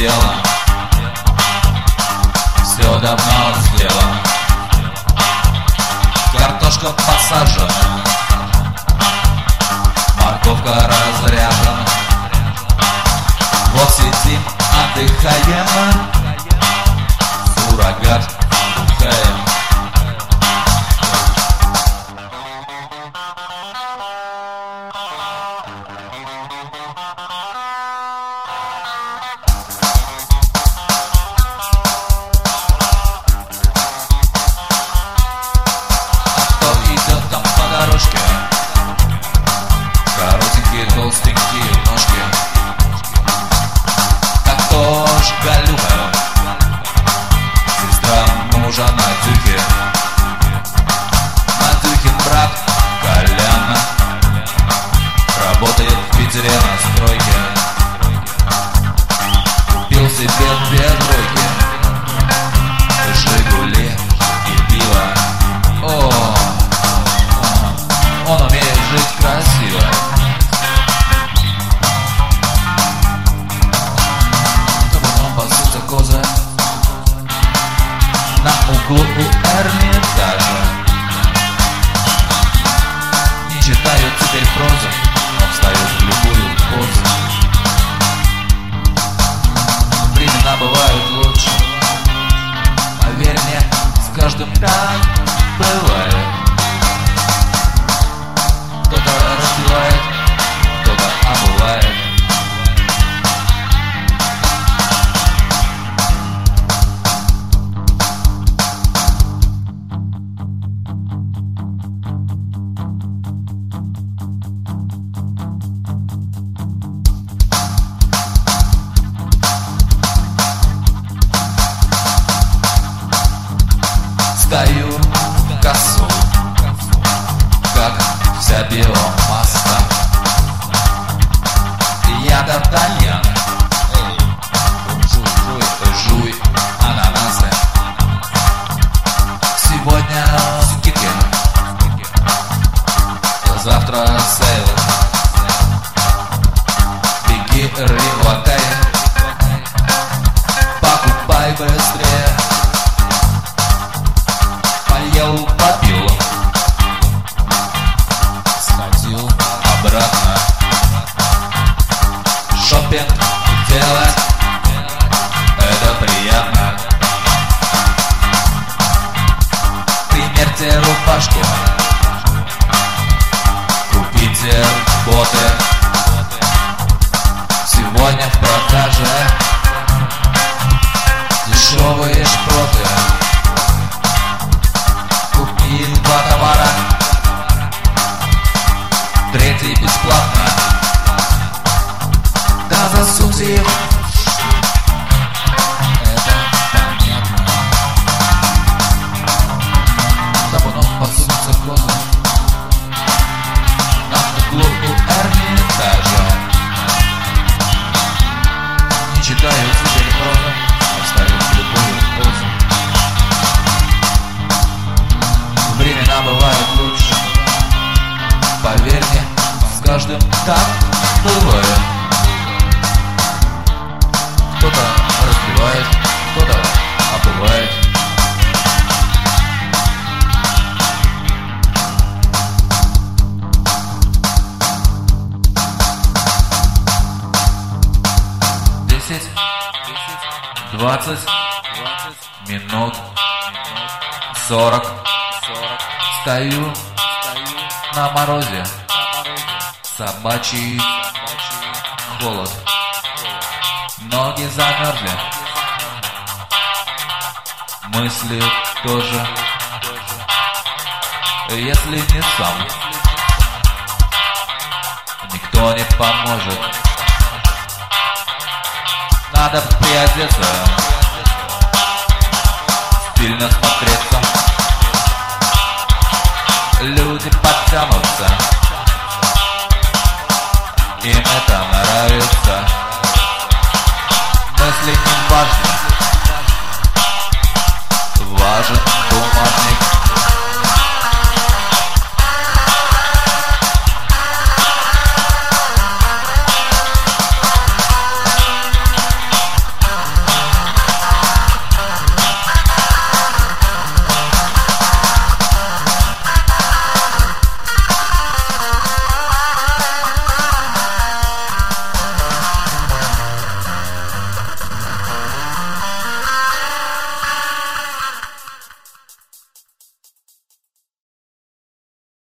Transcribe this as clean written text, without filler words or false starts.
делом, все давно сделано. Картошка посажена, морковка разряжена. Вот сидим, отдыхаем, суррогат бухаем. Коротенькие, толстенькие ножки. Картошка Люба, сестра мужа Надюхи. Надюхин брат Коляна работает в Питере на стройке. Купил себе две тройки, Жигули и пиво. О, он умеет жить красиво. Табуном пасутся козы на углу у Эрмитажа. Не читают теперь прозу, но встают в любую позу. Времена бывают лучше, поверь мне, с каждым так бывает. Кто-то разбивает, кто-то обувает. Стою в косу, как вся биомасса. Я Д'Артаньян, жуй ананасы. Сегодня скидки, завтра сейл. Беги, ревотай, покупай быстрее. Поел, попил, сходил обратно. Шопинг делать — это приятно. Примерьте рубашку, купите боты. Сегодня в продаже дешевые шпроты. Купи два товара, третий бесплатно. Да засуньте их, это понятно. Табуном пасутся козы на углу у Эрмитажа. Не читаю теперь прозу, но встают в любую позу. Времена бывают лучше, поверь мне, с каждым так бывает. Кто-то разбивает, кто-то обувает. Десять, 20 минут, 40. Стою на морозе, собачий холод. Ноги замерзли, мысли тоже. Если не сам, никто не поможет. Надо приодеться, стильно смотреться. Люди подтянутся, им это нравится.